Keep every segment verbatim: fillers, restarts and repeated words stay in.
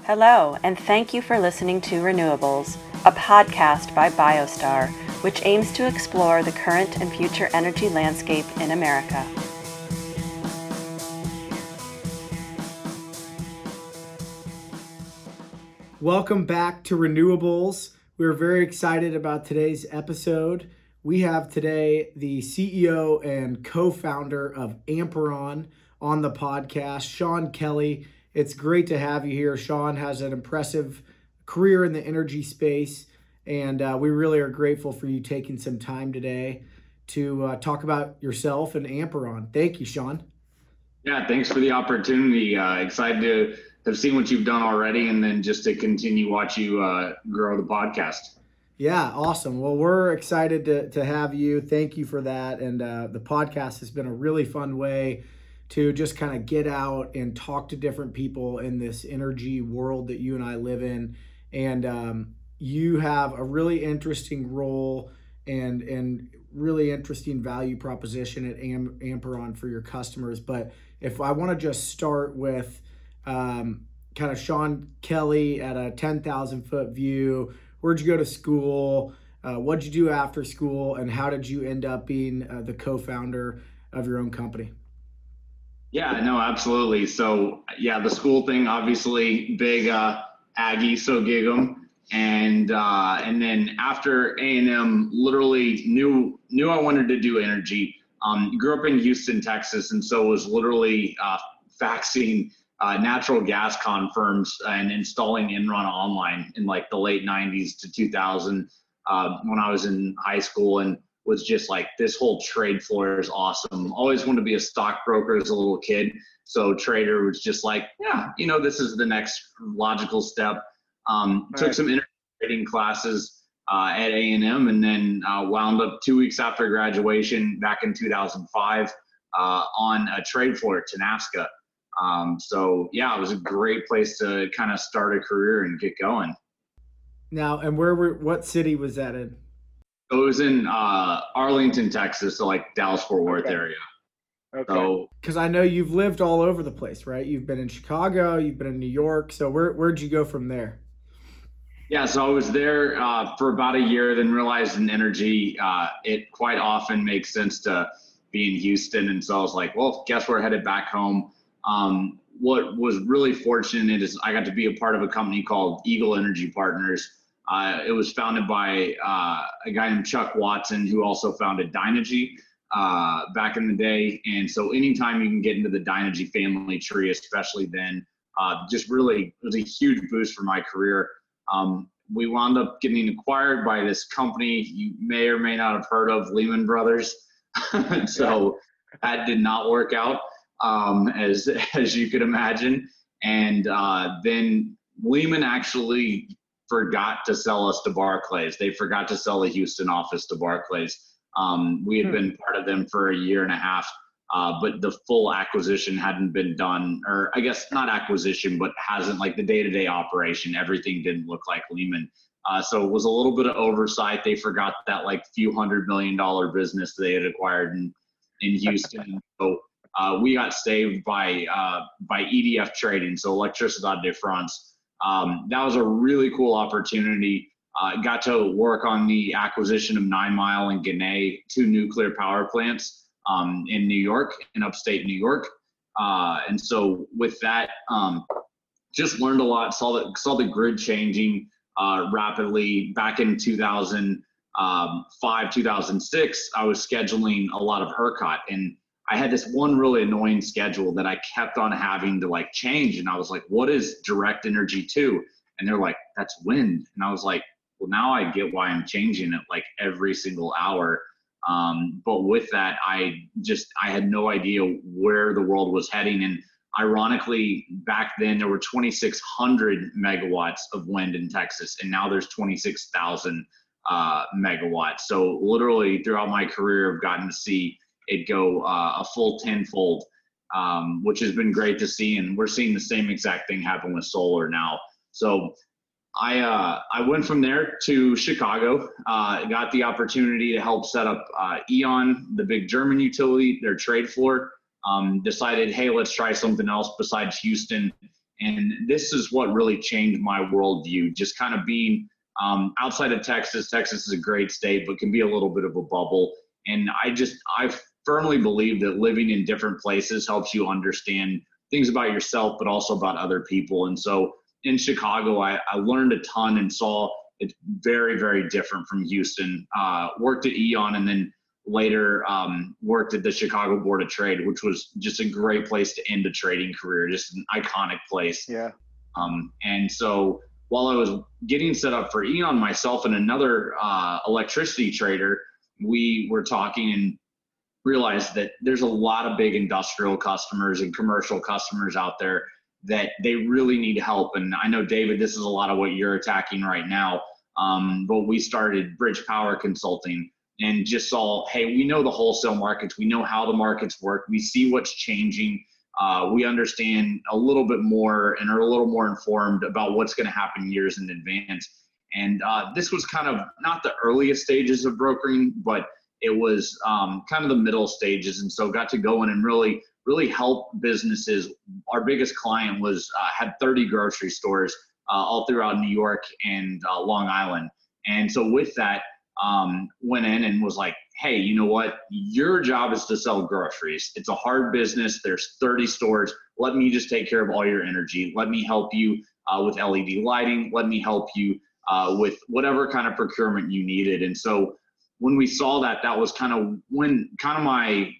Hello, and thank you for listening to Renewables, a podcast by BioStar, which aims to explore the current and future energy landscape in America. Welcome back to Renewables. We're very excited about today's episode. We have today the C E O and co-founder of Amperon on the podcast, Sean Kelly. It's great to have you here. Sean has an impressive career in the energy space, and uh, we really are grateful for you taking some time today to uh, talk about yourself and Amperon. Thank you, Sean. Yeah, thanks for the opportunity. Uh, excited to have seen what you've done already, and then just to continue watch you uh, grow the podcast. Yeah, awesome. Well, we're excited to, to have you. Thank you for that. And uh, the podcast has been a really fun way to just kind of get out and talk to different people in this energy world that you and I live in. And um, you have a really interesting role and and really interesting value proposition at Am- Amperon for your customers. But if I want to just start with um, kind of Sean Kelly at a ten thousand foot view, where'd you go to school? Uh, what'd you do after school? And how did you end up being uh, the co-founder of your own company? Yeah, no, absolutely. So yeah, the school thing, obviously big uh, Aggie, so gig 'em. And uh, and then after A and M, literally knew knew I wanted to do energy. Um, grew up in Houston, Texas, and so was literally uh, faxing uh, natural gas con firms and installing Enron online in like the late nineties to two thousand uh, when I was in high school, and was just like, this whole trade floor is awesome. Always wanted to be a stockbroker as a little kid. So trader was just like, yeah, you know, this is the next logical step. Um, Right. Took some energy trading classes uh, at A and M, and then uh, wound up two weeks after graduation back in two thousand five uh, on a trade floor at Tenasca. Um, so yeah, it was a great place to kind of start a career and get going. Now, and where were, what city was that in? It was in uh, Arlington, Texas, so like Dallas-Fort Worth Okay. area. Okay. So Because I know you've lived all over the place, right? You've been in Chicago, you've been in New York. So where, where'd you go from there? yeah, so I was there uh, for about a year, then realized in energy, uh, it quite often makes sense to be in Houston. And so I was like, well, guess we're headed back home. Um, what was really fortunate is I got to be a part of a company called Eagle Energy Partners. Uh, it was founded by uh, a guy named Chuck Watson, who also founded Dynegy uh, back in the day. And so anytime you can get into the Dynegy family tree, especially then, uh, just really, it was a huge boost for my career. Um, we wound up getting acquired by this company you may or may not have heard of, Lehman Brothers. So that did not work out, um, as as you could imagine. And uh, then Lehman actually forgot to sell us to Barclays. They forgot to sell the Houston office to Barclays. Um, we had Hmm. been part of them for a year and a half. Uh, but the full acquisition hadn't been done, or I guess not acquisition, but hasn't, like the day-to-day operation, everything didn't look like Lehman. Uh, so it was a little bit of oversight. They forgot that like few hundred million dollar business they had acquired in, in Houston. So uh, we got saved by uh, by E D F Trading, so Electricidad de France. Um, that was a really cool opportunity. Uh, got to work on the acquisition of Nine Mile and Ginna, two nuclear power plants. Um, in New York, in upstate New York. Uh, and so with that, um, just learned a lot, saw the, saw the grid changing uh, rapidly. Back in two thousand five, two thousand six, I was scheduling a lot of ERCOT, and I had this one really annoying schedule that I kept on having to like change. And I was like, what is direct energy two? And they're like, that's wind. And I was like, well, now I get why I'm changing it like every single hour. Um, but with that, I just, I had no idea where the world was heading. And ironically, back then there were twenty-six hundred megawatts of wind in Texas, and now there's twenty-six thousand uh, megawatts. So literally throughout my career, I've gotten to see it go uh, a full tenfold, um, which has been great to see. And we're seeing the same exact thing happen with solar now. So I uh, I went from there to Chicago, uh, got the opportunity to help set up uh, E.ON, the big German utility, their trade floor. Um, decided, hey, let's try something else besides Houston. And this is what really changed my worldview, just kind of being um, outside of Texas. Texas is a great state, but can be a little bit of a bubble. And I just, I firmly believe that living in different places helps you understand things about yourself, but also about other people. And so in Chicago, I, I learned a ton and saw it's very, very different from Houston. Uh, worked at Eon and then later um, worked at the Chicago Board of Trade, which was just a great place to end a trading career, just an iconic place. Yeah. Um, and so while I was getting set up for Eon, myself and another uh, electricity trader, we were talking and realized that there's a lot of big industrial customers and commercial customers out there that they really need help. And I know, David, this is a lot of what you're attacking right now. Um, but we started Bridge Power Consulting and just saw, hey, we know the wholesale markets. We know how the markets work. We see what's changing. Uh, we understand a little bit more and are a little more informed about what's going to happen years in advance. And uh, this was kind of not the earliest stages of brokering, but it was um, kind of the middle stages. And so got to go in and really, really help businesses. Our biggest client was uh, had thirty grocery stores uh, all throughout New York and uh, Long Island. And so with that, um, went in and was like, hey, you know what? Your job is to sell groceries. It's a hard business. There's thirty stores. Let me just take care of all your energy. Let me help you uh, with L E D lighting. Let me help you uh, with whatever kind of procurement you needed. And so when we saw that, that was kind of when kind of my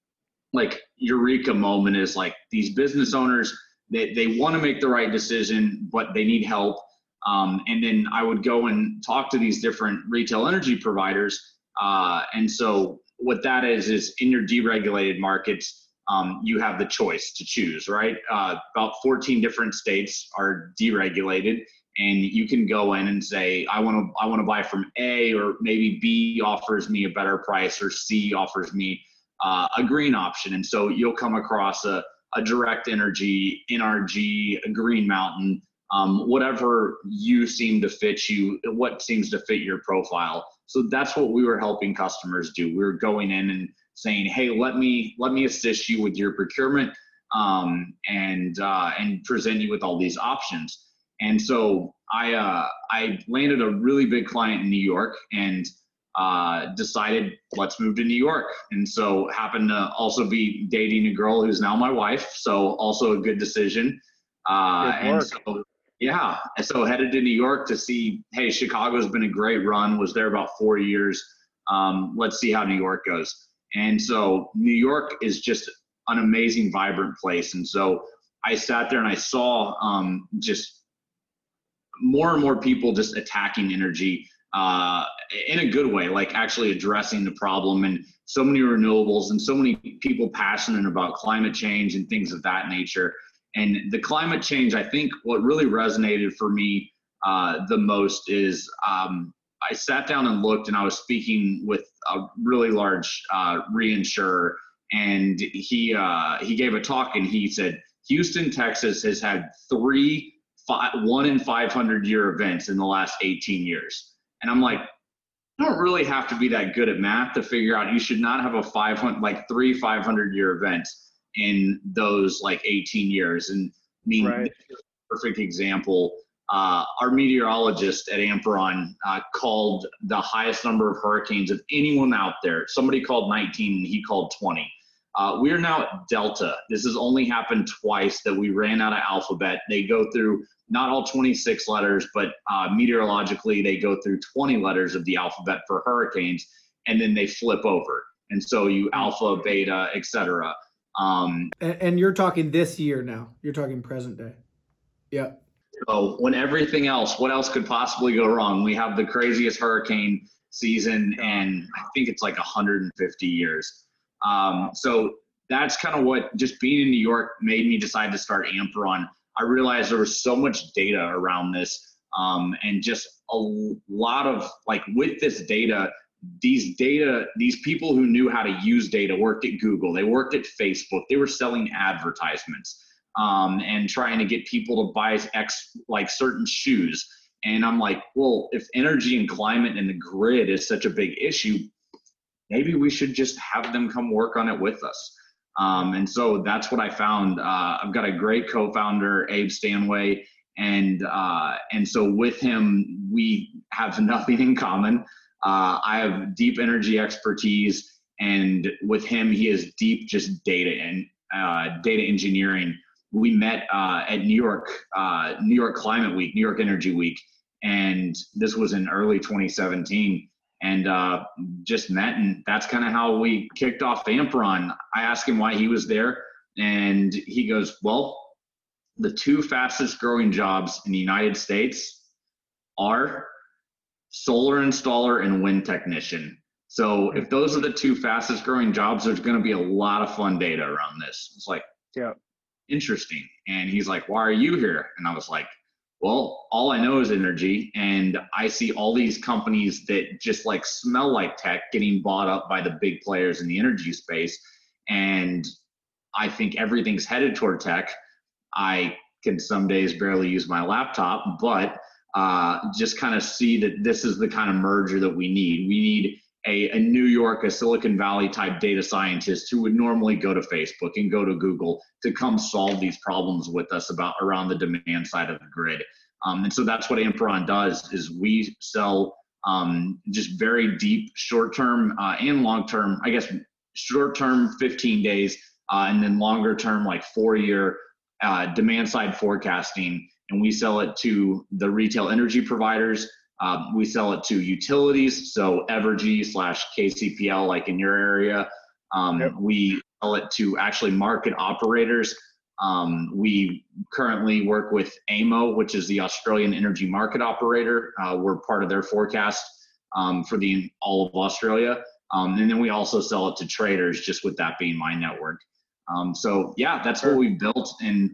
like eureka moment is like these business owners, they, they want to make the right decision, but they need help. Um, and then I would go and talk to these different retail energy providers. Uh, and so what that is, is in your deregulated markets, um, you have the choice to choose, right? Uh, about fourteen different states are deregulated, and you can go in and say, I want to, I want to buy from A, or maybe B offers me a better price, or C offers me uh, a green option. And so you'll come across a, a Direct Energy, N R G, a Green Mountain, um, whatever you seem to fit you, what seems to fit your profile. So that's what we were helping customers do. We were going in and saying, hey, let me let me assist you with your procurement um, and uh, and present you with all these options. And so I uh, I landed a really big client in New York and uh, decided let's move to New York. And so happened to also be dating a girl who's now my wife. So also a good decision. Uh, good and so yeah, and so headed to New York to see, hey, Chicago's been a great run, was there about four years. Um, let's see how New York goes. And so New York is just an amazing, vibrant place. And so I sat there and I saw um, just more and more people just attacking energy uh, in a good way, like actually addressing the problem, and so many renewables and so many people passionate about climate change and things of that nature. And the climate change, I think what really resonated for me uh, the most is um, I sat down and looked, and I was speaking with a really large uh, reinsurer, and he uh, he gave a talk, and he said, Houston, Texas has had three five, one in five hundred year events in the last eighteen years. And I'm like, you don't really have to be that good at math to figure out you should not have a five hundred, like three five hundred year events in those like eighteen years. And I mean, right. Perfect example. Uh, our meteorologist at Amperon uh, called the highest number of hurricanes of anyone out there. Somebody called nineteen, and he called twenty. Uh, we are now at Delta. This has only happened twice that we ran out of alphabet. They go through not all twenty-six letters, but uh, meteorologically they go through twenty letters of the alphabet for hurricanes, and then they flip over. And so you alpha, beta, et cetera. Um, and, and you're talking this year now. You're talking present day. Yeah. So when everything else, what else could possibly go wrong? We have the craziest hurricane season, and I think it's like one hundred fifty years. Um, so that's kind of what just being in New York made me decide to start Amperon. I realized there was so much data around this, um, and just a lot of like with this data, these data, these people who knew how to use data worked at Google, they worked at Facebook, they were selling advertisements, um, and trying to get people to buy X, like certain shoes. And I'm like, well, if energy and climate and the grid is such a big issue, maybe we should just have them come work on it with us. Um, and so that's what I found. Uh, I've got a great co-founder, Abe Stanway, and uh, and so with him, we have nothing in common. Uh, I have deep energy expertise, and with him, he has deep just data and uh, data engineering. We met uh, at New York, uh, New York Climate Week, New York Energy Week, and this was in early twenty seventeen. And uh, just met, and that's kind of how we kicked off Amperon. I asked him why he was there, and he goes, well, the two fastest growing jobs in the United States are solar installer and wind technician. So if those are the two fastest growing jobs, there's going to be a lot of fun data around this. It's like, yeah, interesting. And he's like, why are you here? And I was like, well, all I know is energy, and I see all these companies that just like smell like tech getting bought up by the big players in the energy space. And I think everything's headed toward tech. I can some days barely use my laptop, but uh, just kind of see that this is the kind of merger that we need. We need a, a New York, a Silicon Valley type data scientist who would normally go to Facebook and go to Google to come solve these problems with us about around the demand side of the grid. Um, and so that's what Amperon does, is we sell um, just very deep short-term uh, and long-term, I guess short-term fifteen days, uh, and then longer-term like four-year uh, demand side forecasting. And we sell it to the retail energy providers. Um, we sell it to utilities, so Evergy slash K C P L, like in your area. Um, yep. We sell it to actually market operators. Um, we currently work with A M O, which is the Australian Energy Market Operator. Uh, we're part of their forecast um, for the all of Australia. Um, and then we also sell it to traders, just with that being my network. Um, so yeah, that's what we built, and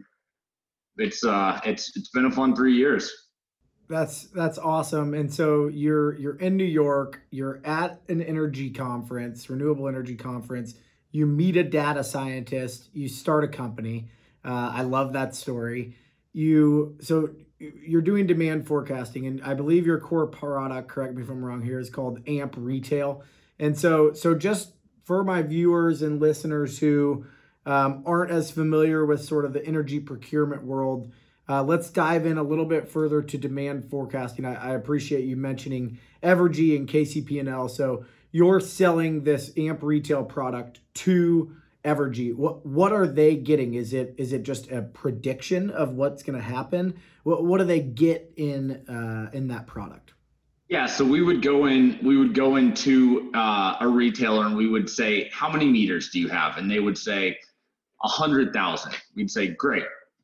it's uh, it's it's been a fun three years. That's that's awesome. And so you're you're in New York, you're at an energy conference, renewable energy conference, you meet a data scientist, you start a company. Uh, I love that story. You so you're doing demand forecasting, and I believe your core product, correct me if I'm wrong here, is called Amp Retail. And so so just for my viewers and listeners who um, aren't as familiar with sort of the energy procurement world, Uh, let's dive in a little bit further to demand forecasting. I, I appreciate you mentioning Evergy and K C P L. So you're selling this Amp Retail product to Evergy. What what are they getting? Is it is it just a prediction of what's going to happen? What what do they get in uh, in that product? Yeah, so we would go in. We would go into uh, a retailer and we would say, "How many meters do you have?" And they would say, "A hundred thousand." We'd say, "Great.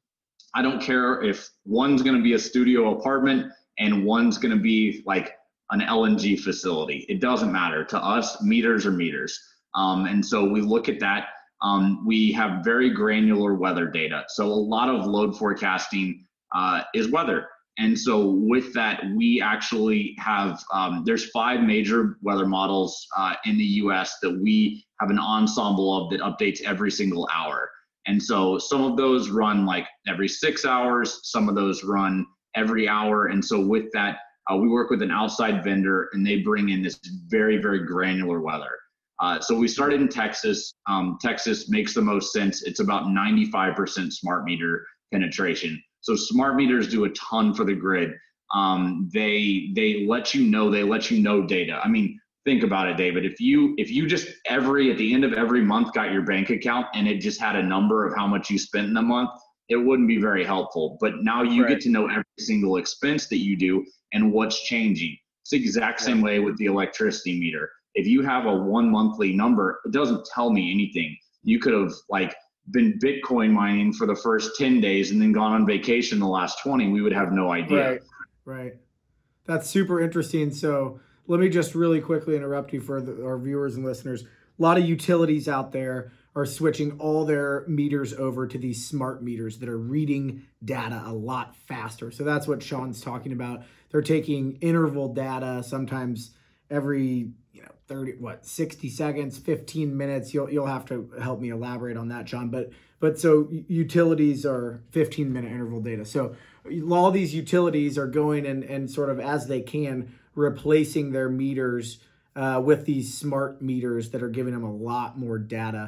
I don't care if one's going to be a studio apartment and one's going to be like an L N G facility. It doesn't matter. To us, meters are meters." Um, and so we look at that. Um, we have very granular weather data. So a lot of load forecasting uh, is weather. And so with that, we actually have, um, there's five major weather models uh, in the U S that we have an ensemble of that updates every single hour. And so some of those run like every six hours, some of those run every hour. And so with that, uh, we work with an outside vendor and they bring in this very, very granular weather. Uh, so we started in Texas. Um, Texas makes the most sense. It's about ninety-five percent smart meter penetration. So smart meters do a ton for the grid. Um, they they let you know, they let you know data. I mean, think about it, David. If you if you just every at the end of every month got your bank account and it just had a number of how much you spent in the month, it wouldn't be very helpful. But now you right. get to know every single expense that you do and what's changing. It's the exact same way with the electricity meter. If you have a one monthly number, it doesn't tell me anything. You could have like been Bitcoin mining for the first ten days and then gone on vacation the last twenty. We would have no idea. Right. Right. That's super interesting. So let me just really quickly interrupt you for the, our viewers and listeners. A lot of utilities out there are switching all their meters over to these smart meters that are reading data a lot faster. So that's what Sean's talking about. They're taking interval data, sometimes every, you know, thirty, what, sixty seconds, fifteen minutes. You'll you'll have to help me elaborate on that, Sean. But but so utilities are fifteen minute interval data. So all these utilities are going and and sort of as they can replacing their meters uh, with these smart meters that are giving them a lot more data.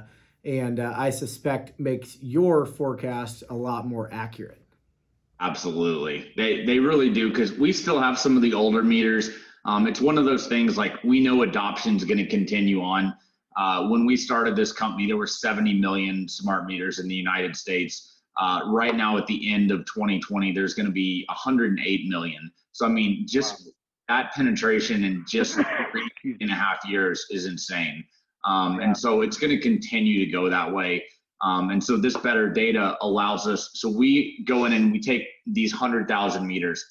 and uh, I suspect makes your forecast a lot more accurate. Absolutely. They they really do, because we still have some of the older meters. Um, it's one of those things, like, we know adoption is going to continue on. Uh, when we started this company, there were seventy million smart meters in the United States. Uh, right now, at the end of twenty twenty, there's going to be one hundred eight million. So, I mean, just wow. that penetration in just three and a half years is insane. Um, yeah. And so it's going to continue to go that way. Um, and so this better data allows us, so we go in and we take these one hundred thousand meters,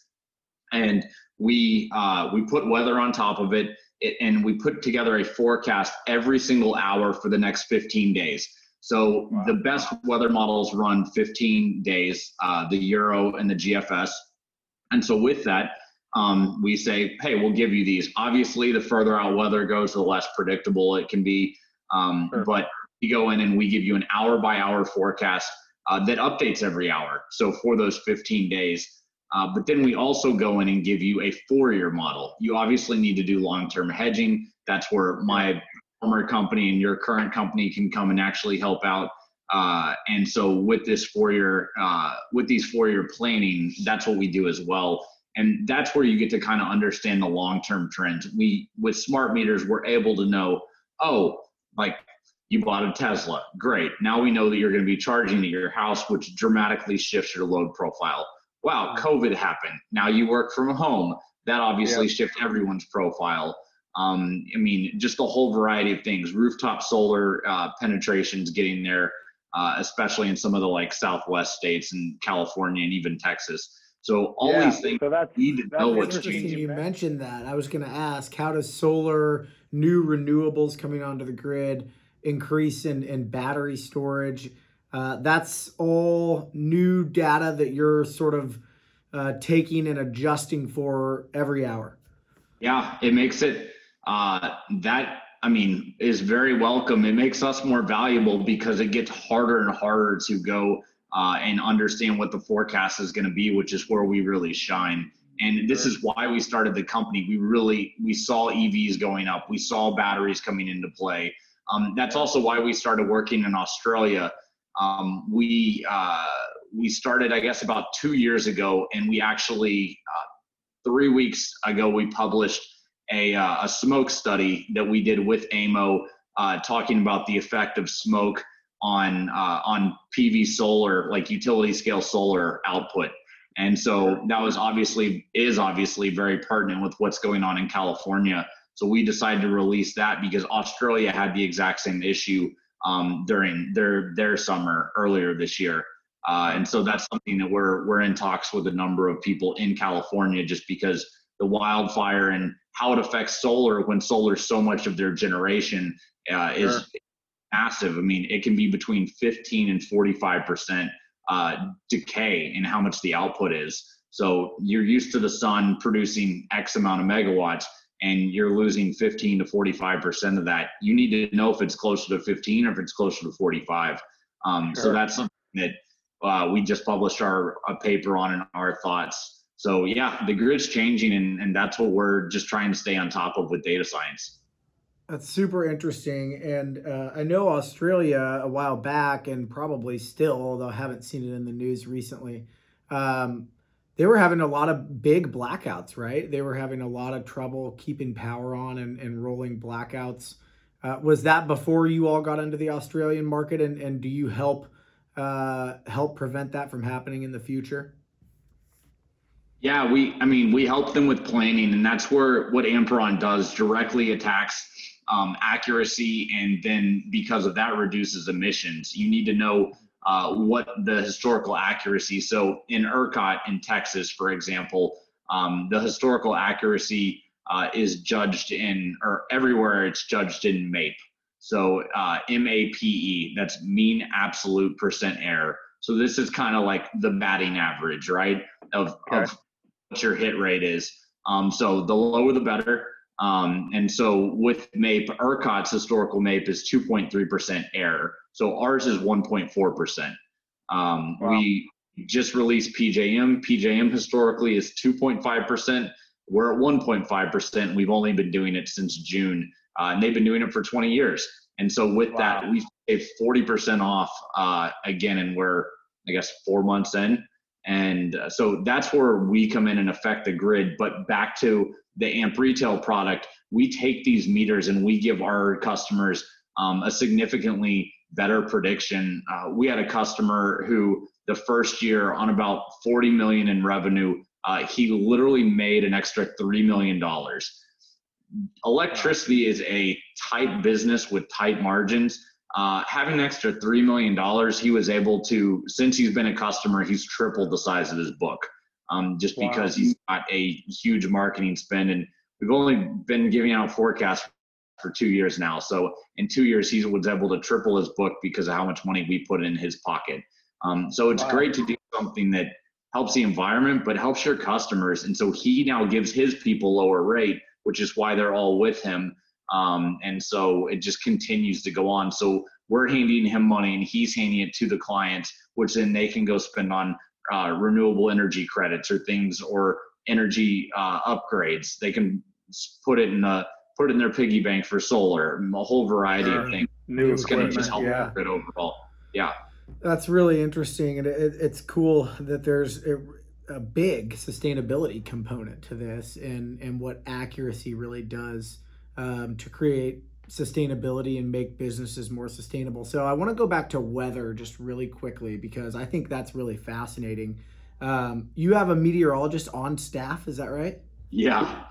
and we uh, we put weather on top of it, it, and we put together a forecast every single hour for the next fifteen days. So wow. the best weather models run fifteen days, uh, the Euro and the G F S. And so with that, um, we say, hey, we'll give you these. Obviously, the further out weather goes, the less predictable it can be. Um, sure. But we go in and we give you an hour by hour forecast uh, that updates every hour. So for those fifteen days, uh, but then we also go in and give you a four-year model. You obviously need to do long-term hedging. That's where my former company and your current company can come and actually help out. Uh, and so with this four-year, uh, with these four-year planning, that's what we do as well. And that's where you get to kind of understand the long-term trends. We, with smart meters, we're able to know, oh, like, you bought a Tesla, great. Now we know that you're going to be charging at your house, which dramatically shifts your load profile. Wow, COVID happened. Now you work from home. That obviously yeah. shifts everyone's profile. Um, I mean, just a whole variety of things. Rooftop solar uh, penetrations getting there, uh, especially in some of the like Southwest states and California and even Texas. So all yeah, these things, so that's, you need to know what's interesting changing. You mentioned that. I was going to ask, how does solar, new renewables coming onto the grid, increase in, in battery storage? Uh, that's all new data that you're sort of uh, taking and adjusting for every hour. Yeah, it makes it, uh, that, I mean, is very welcome. It makes us more valuable because it gets harder and harder to go uh, and understand what the forecast is going to be, which is where we really shine. And this is why we started the company. We really, we saw E Vs going up. We saw batteries coming into play. Um, that's also why we started working in Australia. Um, we uh, we started, I guess, about two years ago, and we actually uh, three weeks ago we published a uh, a smoke study that we did with A M O, uh, talking about the effect of smoke on uh, on P V solar, like utility scale solar output. And so that was obviously is obviously very pertinent with what's going on in California. So we decided to release that because Australia had the exact same issue um, during their their summer earlier this year. Uh, and so that's something that we're we're in talks with a number of people in California, just because the wildfire and how it affects solar when solar is so much of their generation uh, is sure. massive. I mean, it can be between fifteen and forty-five percent uh, decay in how much the output is. So you're used to the sun producing X amount of megawatts, and you're losing fifteen to forty-five percent of that. You need to know if it's closer to fifteen or if it's closer to forty-five. Um, sure. So that's something that uh, we just published our a paper on and our thoughts. So yeah, the grid's changing, and, and that's what we're just trying to stay on top of with data science. That's super interesting. And uh, I know Australia a while back, and probably still, although I haven't seen it in the news recently, um, they were having a lot of big blackouts, right? They were having a lot of trouble keeping power on and, and rolling blackouts. Uh, was that before you all got into the Australian market? And, and do you help uh, help prevent that from happening in the future? Yeah, we, I mean, we help them with planning, and that's where what Amperon does, directly attacks um, accuracy, and then because of that reduces emissions. You need to know uh, what the historical accuracy. So in ERCOT in Texas, for example, um, the historical accuracy uh, is judged in, or everywhere it's judged in M A P E. So uh, M A P E, that's mean absolute percent error. So this is kind of like the batting average, right, of, okay. of what your hit rate is. Um, so the lower the better. Um, and so with M A P E, ERCOT's historical M A P E is two point three percent error. So ours is one point four percent. Um, wow. We just released P J M. P J M historically is two point five percent. We're at one point five percent. We've only been doing it since June, uh, and they've been doing it for twenty years. And so with Wow. that, we saved forty percent off uh, again, and we're, I guess, four months in. And uh, so that's where we come in and affect the grid. But back to the A M P retail product, we take these meters and we give our customers um, a significantly better prediction. Uh, we had a customer who the first year on about forty million in revenue, uh, he literally made an extra three million dollars. Electricity is a tight business with tight margins. Uh, having an extra three million dollars, he was able to, since he's been a customer, he's tripled the size of his book, um, just Wow. because he's got a huge marketing spend. And we've only been giving out forecasts for two years now. So in two years, he was able to triple his book because of how much money we put in his pocket. Um, so it's Wow. great to do something that helps the environment, but helps your customers. And so he now gives his people lower rate, which is why they're all with him. Um, and so it just continues to go on. So we're handing him money and he's handing it to the clients, which then they can go spend on uh, renewable energy credits or things, or energy uh, upgrades. They can put it in the put it in their piggy bank for solar, a whole variety Sure. of things. New It's going to equipment, just help yeah. it overall. Yeah. That's really interesting, and it, it's cool that there's a, a big sustainability component to this, and and what accuracy really does um, to create sustainability and make businesses more sustainable. So I want to go back to weather just really quickly, because I think that's really fascinating. Um, you have a meteorologist on staff, is that right? Yeah.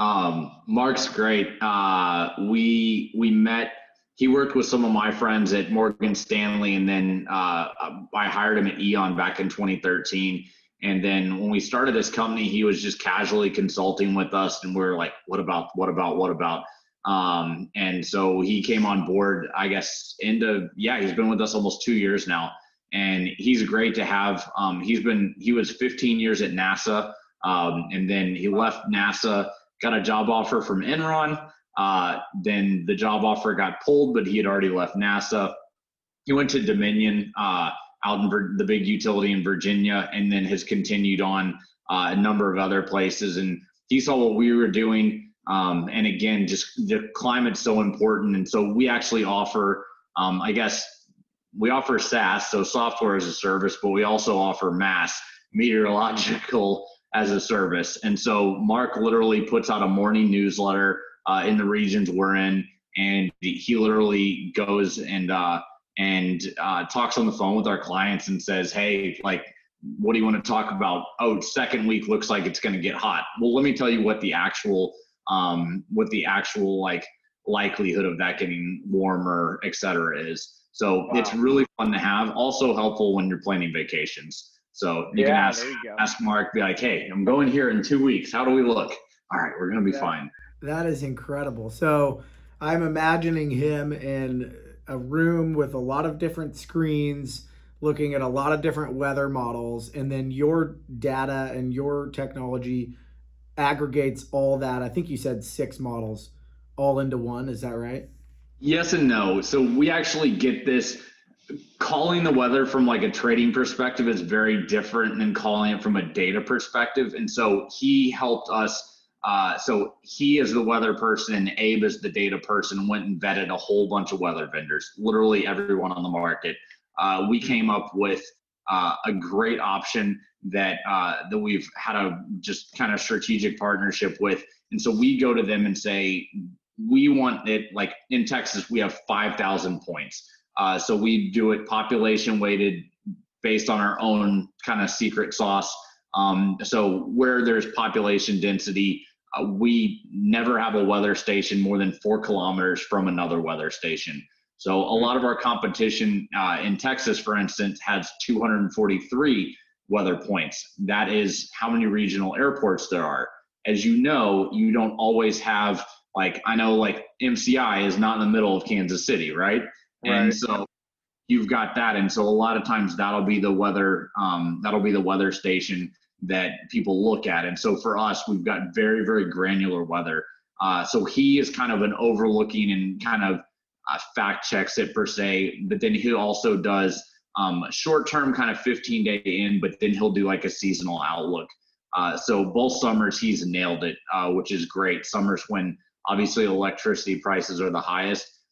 Um, Mark's great. Uh, we we met. He worked with some of my friends at Morgan Stanley, and then uh, I hired him at Eon back in twenty thirteen. And then when we started this company, he was just casually consulting with us, and we were like, "What about? What about? What about?" Um, and so he came on board, I guess, into yeah, he's been with us almost two years now, and he's great to have. Um, he's been he was fifteen years at NASA, um, and then he left NASA, got a job offer from Enron. Uh, then the job offer got pulled, but he had already left NASA. He went to Dominion uh, out in Vir- the big utility in Virginia, and then has continued on uh, a number of other places. And he saw what we were doing. Um, and again, just the climate's so important. And so we actually offer, um, I guess, we offer SaaS, so software as a service, but we also offer M A S, meteorological as a service. And so Mark literally puts out a morning newsletter uh, in the regions we're in, and he literally goes and uh, and uh, talks on the phone with our clients and says, "Hey, like, what do you want to talk about? Oh, second week looks like it's going to get hot. Well, let me tell you what the actual um, what the actual like likelihood of that getting warmer, et cetera, is." So Wow. it's really fun to have. Also helpful when you're planning vacations. So you Yeah, can ask there you go. ask Mark, be like, "Hey, I'm going here in two weeks. How do we look?" All right, we're going to be Yeah. fine. That is incredible. So I'm imagining him in a room with a lot of different screens, looking at a lot of different weather models, and then your data and your technology aggregates all that. I think you said six models all into one. Is that right? Yes and no. So we actually get this. Calling the weather from like a trading perspective is very different than calling it from a data perspective. And so he helped us. Uh, so he is the weather person, and Abe is the data person, went and vetted a whole bunch of weather vendors, literally everyone on the market. Uh, we came up with uh, a great option that uh, that we've had a just kind of strategic partnership with. And so we go to them and say, we want it, like in Texas, we have five thousand points. Uh, so we do it population weighted based on our own kind of secret sauce. Um, so where there's population density, uh, we never have a weather station more than four kilometers from another weather station. So a lot of our competition uh, in Texas, for instance, has two hundred forty-three weather points. That is how many regional airports there are. As you know, you don't always have, like, I know like M C I is not in the middle of Kansas City, right? And Right. so you've got that. And so a lot of times that'll be the weather, um, that'll be the weather station that people look at. And so for us, we've got very, very granular weather. Uh, so he is kind of an overlooking and kind of uh, fact checks it per se, but then he also does um, short-term kind of fifteen day in, but then he'll do like a seasonal outlook. Uh, so both summers he's nailed it, uh, which is great. Summers when obviously electricity prices are the highest.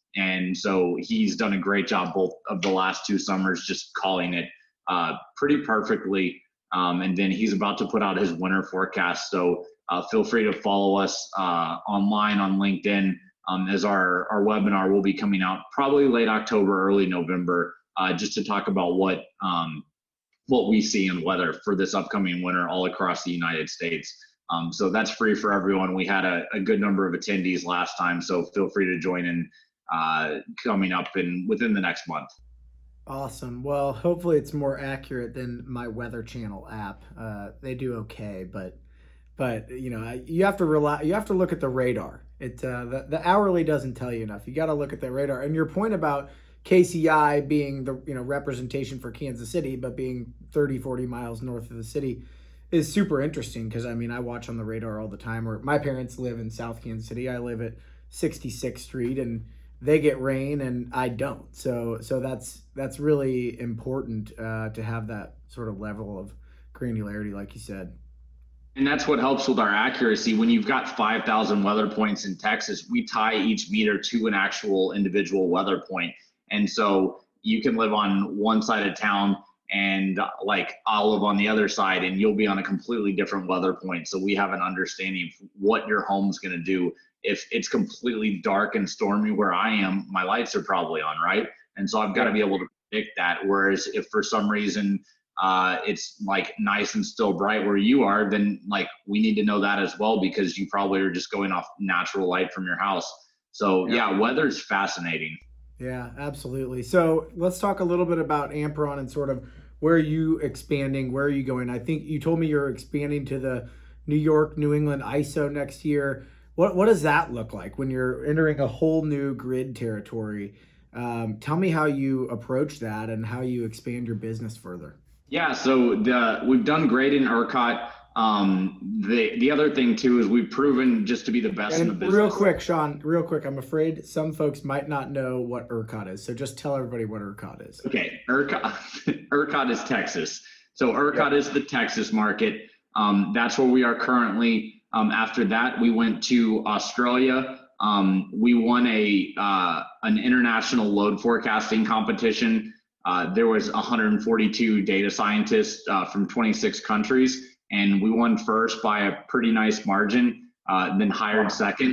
And so he's done a great job both of the last two summers, just calling it uh, pretty perfectly. Um, and then he's about to put out his winter forecast. So uh, feel free to follow us uh, online on LinkedIn, um, as our, our webinar will be coming out probably late October, early November, uh, just to talk about what um, what we see in weather for this upcoming winter all across the United States. Um, so that's free for everyone. We had a, a good number of attendees last time, so feel free to join in uh, coming up in within the next month. Awesome. Well, hopefully it's more accurate than my Weather Channel app. Uh, they do okay, but but you know you have to rely. You have to look at the radar. It uh, the the hourly doesn't tell you enough. You got to look at the radar. And your point about K C I being the you know representation for Kansas City, but being thirty, forty miles north of the city is super interesting, because I mean I watch on the radar all the time. Or my parents live in South Kansas City. I live at sixty-sixth Street, and they get rain and I don't. So so that's that's really important uh, to have that sort of level of granularity, like you said. And that's what helps with our accuracy. When you've got five thousand weather points in Texas, we tie each meter to an actual individual weather point. And so you can live on one side of town and like I'll live on the other side, and you'll be on a completely different weather point. So we have an understanding of what your home's going to do. If it's completely dark and stormy where I am, my lights are probably on, right? And so I've got to be able to predict that. Whereas if for some reason uh, it's like nice and still bright where you are, then like we need to know that as well, because you probably are just going off natural light from your house. So yeah, yeah weather's fascinating. Yeah, absolutely. So let's talk a little bit about Ampron and sort of where are you expanding, where are you going? I think you told me you're expanding to the New York, New England I S O next year. What what does that look like when you're entering a whole new grid territory? Um, tell me how you approach that and how you expand your business further. Yeah, so the, we've done great in ERCOT. Um, the the other thing too is we've proven just to be the best and in the business. Real quick, Sean, real quick, I'm afraid some folks might not know what ERCOT is. So just tell everybody what ERCOT is. Okay, ERCOT, ERCOT is Texas. So ERCOT yeah. is the Texas market. Um, that's where we are currently. Um, after that, we went to Australia. Um, we won a uh, an international load forecasting competition. Uh, there was one hundred forty-two data scientists uh, from twenty-six countries, and we won first by a pretty nice margin, uh, then hired second.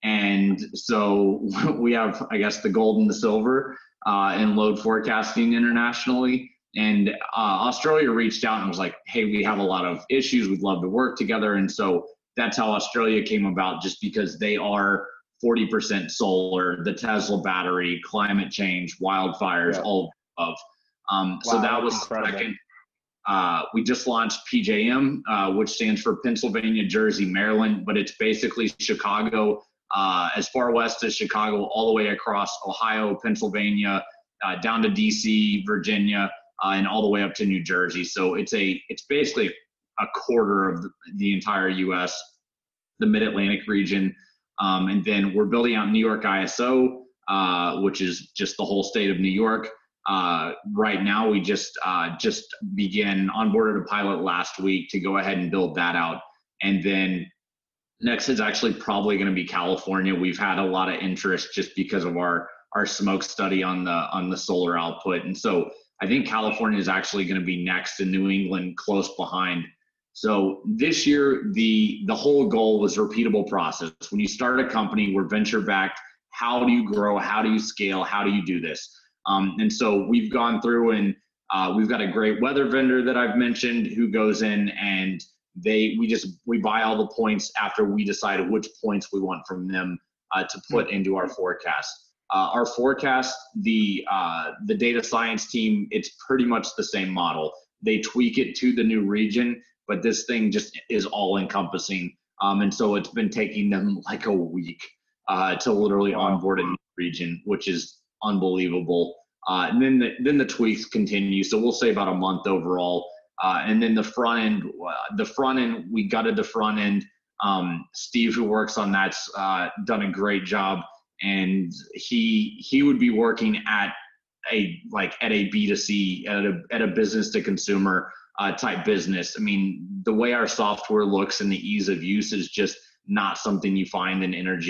And so we have, I guess, the gold and the silver uh, in load forecasting internationally. And uh, Australia reached out and was like, hey, we have a lot of issues. We'd love to work together. And so that's how Australia came about, just because they are forty percent solar, the Tesla battery, climate change, wildfires, yeah. all of. Um, wow, so that was incredible. Second. Uh, we just launched P J M, uh, which stands for Pennsylvania, Jersey, Maryland, but it's basically Chicago, uh, as far west as Chicago, all the way across Ohio, Pennsylvania, uh, down to D C, Virginia, uh, and all the way up to New Jersey. So it's a it's basically a quarter of the, the entire U S, the Mid-Atlantic region. Um, and then we're building out New York I S O, uh, which is just the whole state of New York. Uh, right now, we just uh, just began onboarded a pilot last week to go ahead and build that out. And then next is actually probably going to be California. We've had a lot of interest just because of our, our smoke study on the, on the solar output. And so I think California is actually going to be next, and New England close behind. So this year, the, the whole goal was repeatable process. When you start a company, we're venture backed. How do you grow? How do you scale? How do you do this? Um, and so we've gone through, and uh, we've got a great weather vendor that I've mentioned who goes in and they, we just, we buy all the points after we decide which points we want from them uh, to put into our forecast. Uh, our forecast, the, uh, the data science team, it's pretty much the same model. They tweak it to the new region, but this thing just is all encompassing. Um, and so it's been taking them like a week uh, to literally onboard a new region, which is unbelievable. Uh, and then the, then the tweaks continue. So we'll say about a month overall. Uh, and then the front end, uh, the front end, we gutted the front end. Um, Steve, who works on that's uh, done a great job. And he, he would be working at a, like at a B two C, at a, at a business to consumer uh, type business. I mean, the way our software looks and the ease of use is just not something you find in energy.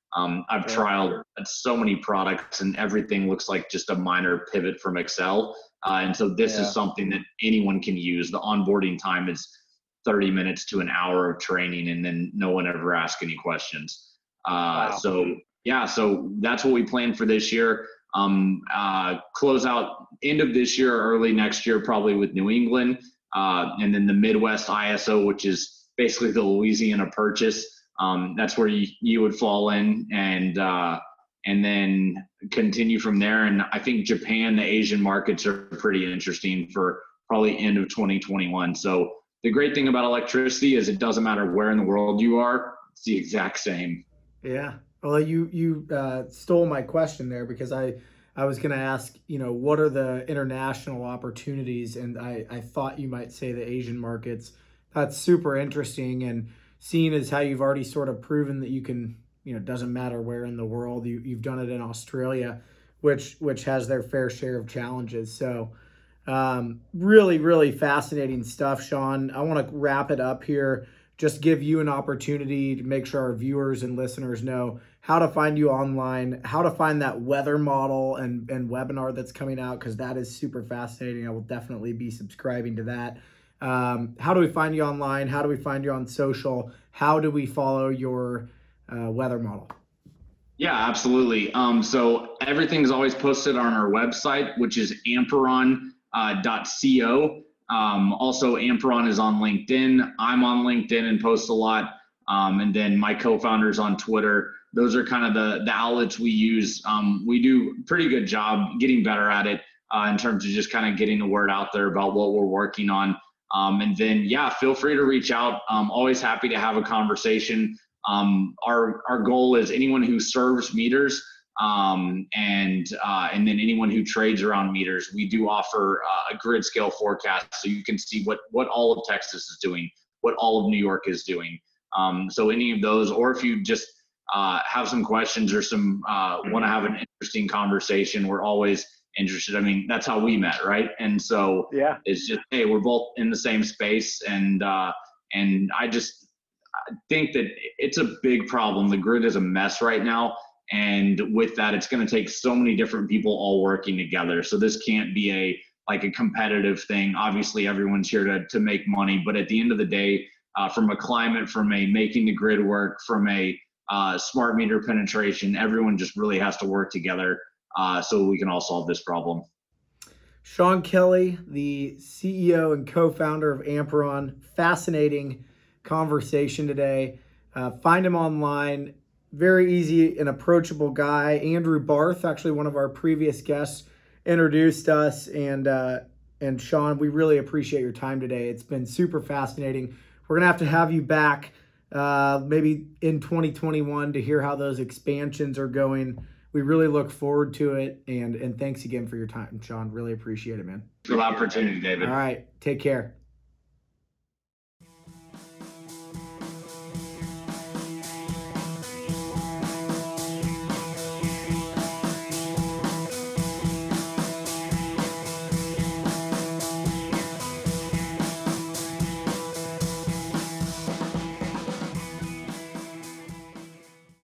Um, I've trialed so many products and everything looks like just a minor pivot from Excel. Uh, and so this yeah. is something that anyone can use. The onboarding time is thirty minutes to an hour of training, and then no one ever asks any questions. Uh, wow. So yeah, so that's what we plan for this year. Um, uh, close out end of this year, early next year, probably with New England, uh, and then the Midwest I S O, which is basically the Louisiana Purchase. Um, that's where you, you would fall in, and uh, and then continue from there. And I think Japan, the Asian markets are pretty interesting for probably end of twenty twenty-one. So the great thing about electricity is it doesn't matter where in the world you are; it's the exact same. Yeah. Well, you you uh, stole my question there, because I I was going to ask, you know, what are the international opportunities, and I I thought you might say the Asian markets. That's super interesting, and seeing as how you've already sort of proven that you can, you know, it doesn't matter where in the world, you, you've done it in Australia, which which has their fair share of challenges. So um, really, really fascinating stuff, Sean. I want to wrap it up here. Just give you an opportunity to make sure our viewers and listeners know how to find you online, how to find that weather model and, and webinar that's coming out, because that is super fascinating. I will definitely be subscribing to that. Um, how do we find you online? How do we find you on social? How do we follow your uh, weather model? Yeah, absolutely. Um, so everything's always posted on our website, which is amperon dot co. Um, also, Amperon is on LinkedIn. I'm on LinkedIn and post a lot. Um, and then my co-founder's on Twitter. Those are kind of the, the outlets we use. Um, we do a pretty good job getting better at it uh, in terms of just kind of getting the word out there about what we're working on. Um, and then, yeah, feel free to reach out. I'm always happy to have a conversation. Um, our, our goal is anyone who serves meters um, and, uh, and then anyone who trades around meters. We do offer uh, a grid scale forecast, so you can see what, what all of Texas is doing, what all of New York is doing. Um, so any of those, or if you just uh, have some questions or some uh, want to have an interesting conversation, we're always interested. I mean, that's how we met, right? And so yeah, it's just, hey, we're both in the same space, and uh, and I just think that it's a big problem. The grid is a mess right now, and with that, it's going to take so many different people all working together. So this can't be a like a competitive thing. Obviously, everyone's here to to make money, but at the end of the day, uh, from a climate, from a making the grid work, from a uh, smart meter penetration, everyone just really has to work together. Uh, so we can all solve this problem. Sean Kelly, the C E O and co-founder of Amperon. Fascinating conversation today. Uh, find him online. Very easy and approachable guy. Andrew Barth, actually one of our previous guests, introduced us. And, uh, and Sean, we really appreciate your time today. It's been super fascinating. We're going to have to have you back uh, maybe in twenty twenty-one to hear how those expansions are going. We really look forward to it, and and thanks again for your time, Sean. Really appreciate it, man. Good opportunity, David. All right, take care.